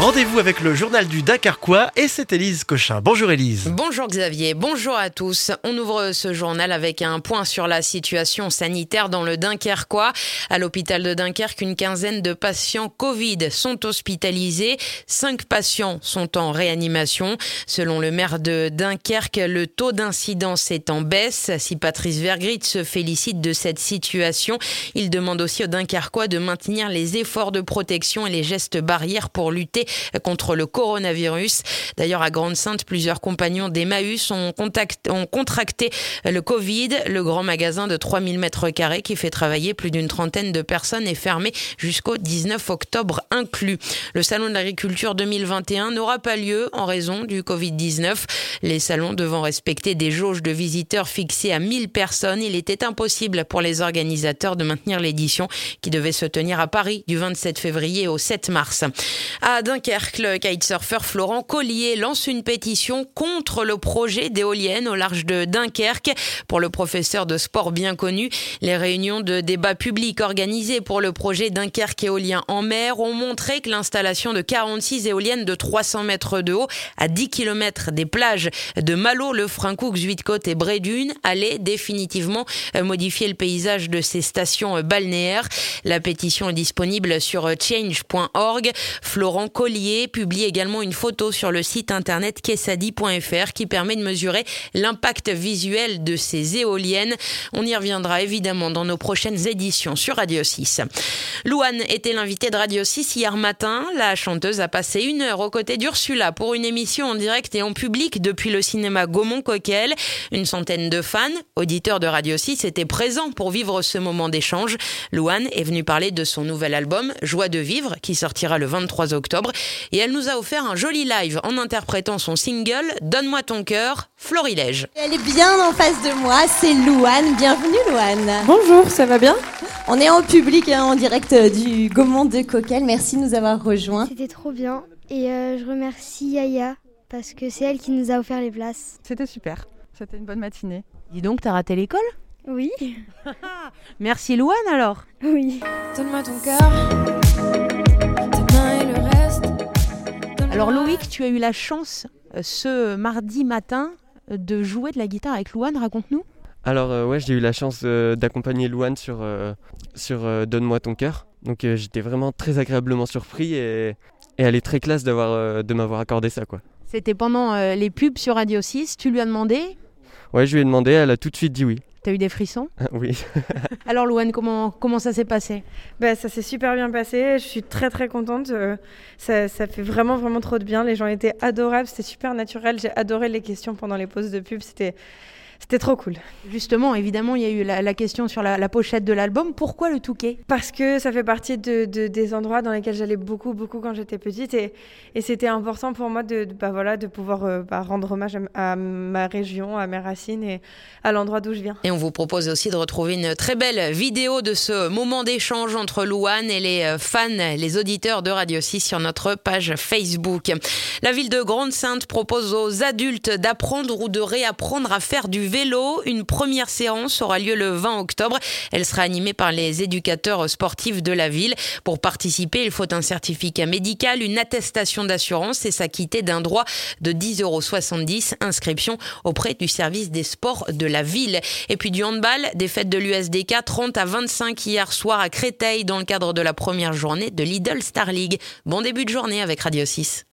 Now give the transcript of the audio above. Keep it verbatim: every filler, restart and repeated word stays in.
Rendez-vous avec le journal du Dunkerquois et c'est Élise Cochin. Bonjour Élise. Bonjour Xavier, bonjour à tous. On ouvre ce journal avec un point sur la situation sanitaire dans le Dunkerquois. À l'hôpital de Dunkerque, une quinzaine de patients Covid sont hospitalisés. Cinq patients sont en réanimation. Selon le maire de Dunkerque, le taux d'incidence est en baisse. Si Patrice Vergrit se félicite de cette situation, il demande aussi aux Dunkerquois de maintenir les efforts de protection et les gestes barrières pour lutter contre le coronavirus. D'ailleurs, à Grande-Synthe, plusieurs compagnons d'Emmaüs ont, contact, ont contracté le Covid. Le grand magasin de trois mille mètres carrés qui fait travailler plus d'une trentaine de personnes est fermé jusqu'au dix-neuf octobre inclus. Le salon de l'agriculture deux mille vingt et un n'aura pas lieu en raison du covid dix-neuf. Les salons devant respecter des jauges de visiteurs fixées à mille personnes, il était impossible pour les organisateurs de maintenir l'édition qui devait se tenir à Paris du vingt-sept février au sept mars. À Dunkerque, le kitesurfer Florent Collier lance une pétition contre le projet d'éolienne au large de Dunkerque. Pour le professeur de sport bien connu, les réunions de débat public organisées pour le projet Dunkerque éolien en mer ont montré que l'installation de quarante-six éoliennes de trois cents mètres de haut à dix kilomètres des plages de Malo, le Frincouc, Zuidcote et Brédune allait définitivement modifier le paysage de ces stations balnéaires. La pétition est disponible sur change point org. Florent Collier publie également une photo sur le site internet kessadi point f r qui permet de mesurer l'impact visuel de ces éoliennes. On y reviendra évidemment dans nos prochaines éditions sur Radio six. Louane était l'invitée de Radio six hier matin. La chanteuse a passé une heure aux côtés d'Ursula pour une émission en direct et en public depuis le cinéma Gaumont-Coquel. Une centaine de fans, auditeurs de Radio six, étaient présents pour vivre ce moment d'échange. Louane est venue parler de son nouvel album Joie de vivre qui sortira le vingt-trois octobre et elle nous a offert un joli live en interprétant son single Donne-moi ton cœur, Florilège. Elle est bien en face de moi, c'est Louane. Bienvenue Louane. Bonjour, ça va bien ? On est en public, hein, en direct du Gaumont de Coquel. Merci de nous avoir rejoints. C'était trop bien et euh, je remercie Yaya parce que c'est elle qui nous a offert les places. C'était super, c'était une bonne matinée. Dis donc, t'as raté l'école ? Oui. Merci Louane alors. Oui. Donne-moi ton cœur, tes mains et le reste. Alors Loïc, tu as eu la chance euh, ce mardi matin euh, de jouer de la guitare avec Louane, raconte-nous. Alors euh, ouais, j'ai eu la chance euh, d'accompagner Louane sur, euh, sur euh, Donne-moi ton cœur. Donc euh, j'étais vraiment très agréablement surpris et, et elle est très classe d'avoir, euh, de m'avoir accordé ça, quoi. C'était pendant euh, les pubs sur Radio six, tu lui as demandé ? Ouais, je lui ai demandé, elle a tout de suite dit oui. T'as eu des frissons ? Oui. Alors Louane, comment, comment ça s'est passé ? Bah, ça s'est super bien passé, je suis très très contente. Euh, ça, ça fait vraiment vraiment trop de bien, les gens étaient adorables, c'était super naturel. J'ai adoré les questions pendant les pauses de pub, c'était... C'était trop cool. Justement, évidemment, il y a eu la, la question sur la, la pochette de l'album. Pourquoi le Touquet ? Parce que ça fait partie de, de, des endroits dans lesquels j'allais beaucoup, beaucoup quand j'étais petite. Et, et c'était important pour moi de, de, bah voilà, de pouvoir euh, bah, rendre hommage à, à ma région, à mes racines et à l'endroit d'où je viens. Et on vous propose aussi de retrouver une très belle vidéo de ce moment d'échange entre Louane et les fans, les auditeurs de Radio six sur notre page Facebook. La ville de Grande-Synthe propose aux adultes d'apprendre ou de réapprendre à faire du vélo. Une première séance aura lieu le vingt octobre. Elle sera animée par les éducateurs sportifs de la ville. Pour participer, il faut un certificat médical, une attestation d'assurance et s'acquitter d'un droit de dix euros soixante-dix. Inscription auprès du service des sports de la ville. Et puis du handball, des fêtes de l'U S D K trente à vingt-cinq hier soir à Créteil dans le cadre de la première journée de Lidl Star League. Bon début de journée avec Radio six.